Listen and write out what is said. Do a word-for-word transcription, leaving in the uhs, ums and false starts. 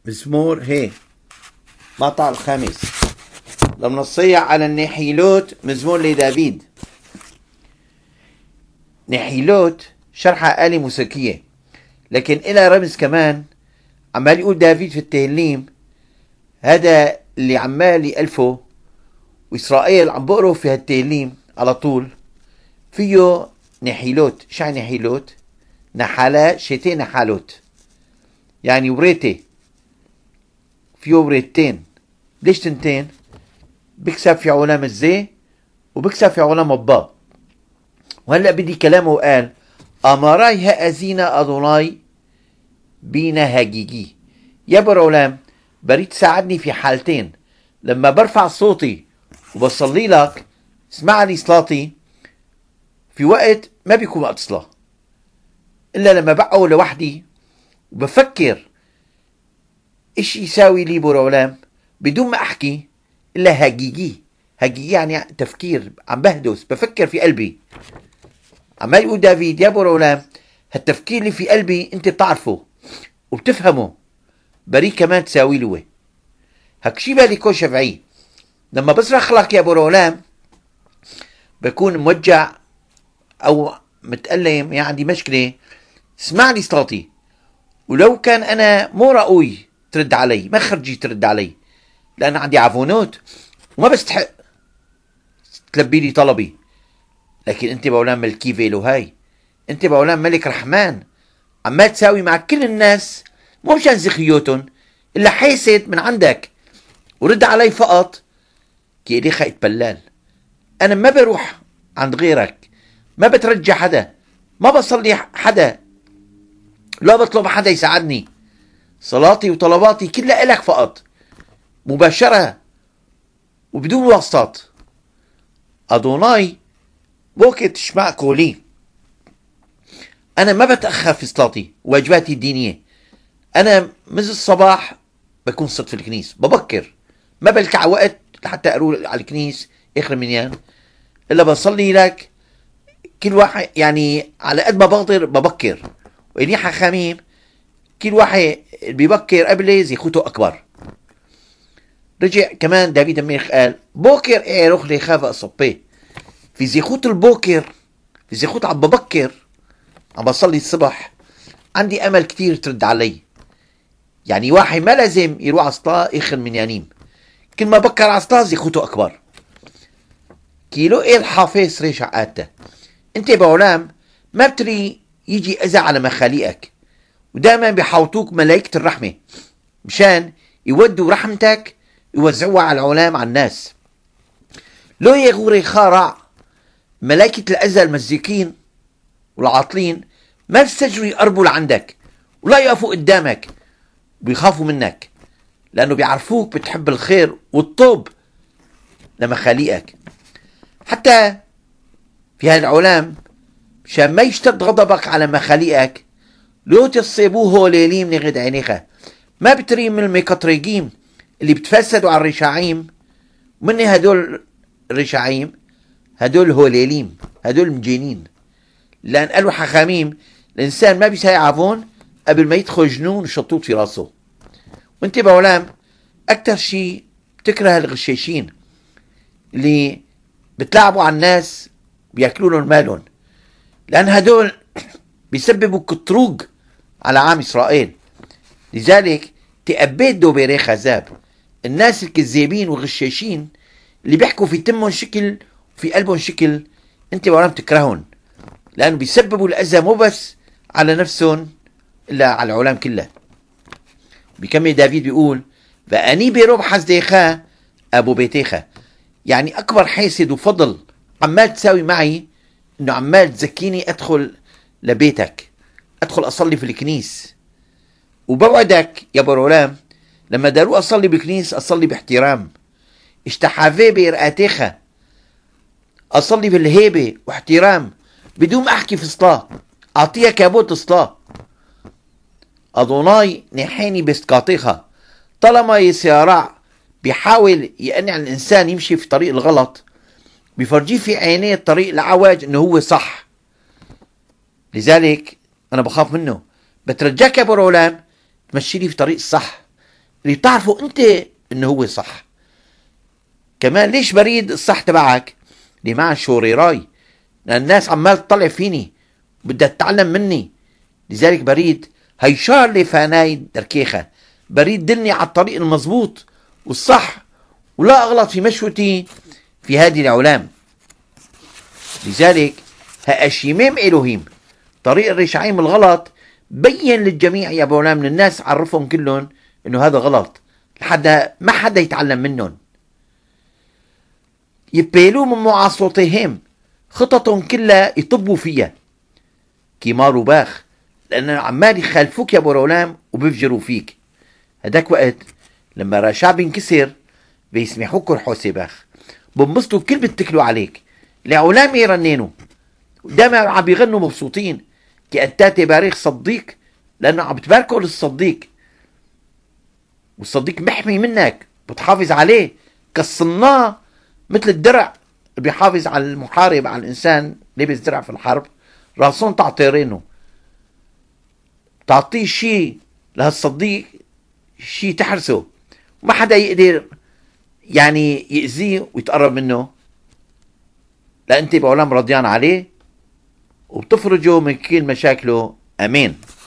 مزمور هي مقطع الخامس لما نصيح على النحيلوت مزمور لدافيد. نحيلوت شرحها آلة موسيقية، لكن إلى رمز كمان. عمال يقول دافيد في التهليم هذا اللي عمال يألفه، وإسرائيل عم بقروا في هالتهليم على طول فيه نحيلوت. شو يعني نحيلوت؟ نحالة شتين نحالوت، يعني وريتة فيه وريتين. ليش تنتين؟ بكسب في علام الزي وبكسب في علام الضاء. وهلأ بدي كلامه وقال أمراي هأزينا أدوناي بينا هاجيجي. يا برولام بريد تساعدني في حالتين. لما برفع صوتي وبصلي لك اسمع لي صلاتي في وقت ما بيكون وقت صلاة، إلا لما بقعد لوحدي وبفكر إيش يساوي لي برولام بدون ما أحكي إلا هاجيجي. هاجيجي يعني تفكير، عم بهدس بفكر في قلبي. عمال يقول دافيد يا برولام هالتفكير اللي في قلبي أنت بتعرفه وبتفهمه، بري كمان تساوي له. هك شي بالي كو شفعي لما بصرخ لك يا برولام بكون موجع أو متألم، يعني عندي مشكلة، اسمع لي صلاتي. ولو كان أنا مو رأوي ترد علي، ما خرجي ترد علي، لأن عندي عفونوت وما بستحق تلبي لي طلبي. لكن أنت بولان ملكي فيلو هاي، أنت بولان ملك رحمن، عمال تساوي مع كل الناس مو مشان زخيوتن إلا حيسد من عندك. ورد علي فقط كي إلي خايت بلال. أنا ما بروح عند غيرك، ما بترجع حدا، ما بصلي حدا، لا بطلب حدا يساعدني. صلاتي وطلباتي كلها إلك فقط، مباشرة وبدون واسطات. أدوناي بوكي تشمع كولي. أنا ما بتأخر في صلاتي وواجباتي الدينية. أنا مثل الصباح بكون صرت في الكنيس، ببكر، ما بلكع وقت لحتى أروح على الكنيس آخر منيان، إلا بصلي لك كل واحد، يعني على قد ما بقدر ببكر. وإنيحة خميم كل واحد بيبكر قبلي زيخوته أكبر. رجع كمان دافيد الملك قال بوكر إيه روح لي خاف أصبيه. في زيخوت البوكر، في زيخوت عم ببكر، عم بصلي الصبح، عندي أمل كتير ترد علي. يعني واحد ما لازم يروح على صلاة آخر من يانيم، كل ما بكر على صلاة زيخوته أكبر. كيلو إيه الحافظ ريش عقادته. أنت بعلام ما بتري يجي أذى على مخاليقك، ودائما بيحوطوك ملائكة الرحمة مشان يودوا رحمتك يوزعوها على العلام على الناس. لو يغوري خارع ملائكة الأذى المزيكين والعاطلين ما بيستجروا يقربوا لعندك ولا يقفوا قدامك، بيخافوا منك لأنه بيعرفوك بتحب الخير والطوب لمخاليقك. حتى في هالعلام مشان ما يشتد غضبك على مخاليقك لو تصيبوه هوليليم نغد عينيخا. ما بتريم من المكتريجيم اللي بتفسدوا على الرشاعيم، من هدول الرشاعيم هدول هوليليم، هدول مجينين. لأن قالوا حخاميم الإنسان ما بيساوي عفون قبل ما يدخل جنون شطوط في راسه. وانت بولام أكتر شيء بتكره الغشاشين اللي بتلعبوا على الناس بياكلوا لهم مالهم، لأن هدول بيسببوا كتروج على عام إسرائيل. لذلك تأبيت دوبيري خزاب، الناس الكذابين والغشاشين اللي بيحكوا في تمهم شكل وفي قلبهم شكل، انت بولام تكرههم، لأنه بيسببوا الأذى مو بس على نفسهم إلا على العالم كلها. بيكمل دافيد بيقول فأني برب حسديخا أبو بيتيخا. يعني أكبر حاسد وفضل عمال تساوي معي إنه عمال تزكيني أدخل لبيتك، أدخل أصلي في الكنيس. وبوعدك يا برولام لما دارو أصلي بالكنيس أصلي باحترام، اشتحافي بإرقاتيخا، أصلي في الهيبة واحترام بدون ما أحكي في صلاة، أعطيها كابوت صلاة. أدوناي نحيني بسكاطيخا. طالما يسيارع بيحاول يقنع الإنسان يمشي في طريق الغلط، بيفرجيه في عينيه الطريق العواج إنه هو صح. لذلك أنا بخاف منه، بترجاك يا برولام تمشي لي في طريق الصح، اللي بتعرفه انت انه هو صح. كمان ليش بريد الصح تبعك؟ اللي مع شوريراي، لأن الناس عمال تطلع فيني بدها تتعلم مني. لذلك بريد هيشار لي فاناي دركيخة، بريد دلني على الطريق المضبوط والصح، ولا أغلط في مشوتي في هذه العلام. لذلك هأشيميم إلهيم طريق الرشعيم الغلط، بين للجميع يا بولام من الناس، عرفهم كلهم انه هذا غلط لحد ما حدا يتعلم منهم. يبيلوا من معاصرتهم خططهم كلها يطبوا فيها كيمار وباخ، لأن عمال يخالفوك يا بولام وبيفجروا فيك. هداك وقت لما رشع بينكسر بيسمحوك رحوسي باخ، بنبسطوا بكل بيتكلوا عليك، العلام يرننوا ودائما عم بيغنوا مبسوطين كأنتاتي باريخ صديق، لأنه عم بتباركوا للصديق، والصديق محمي منك بتحافظ عليه كالصناع، مثل الدرع اللي بيحافظ على المحارب، على الإنسان لبس درع في الحرب، راسون تعطيرينه تعطيه شيء لهالصديق، شيء تحرسه وما حدا يقدر يعني يأذيه ويتقرب منه، لا انت بعلام رضيان عليه وبتفرجه من كل مشاكله. امين.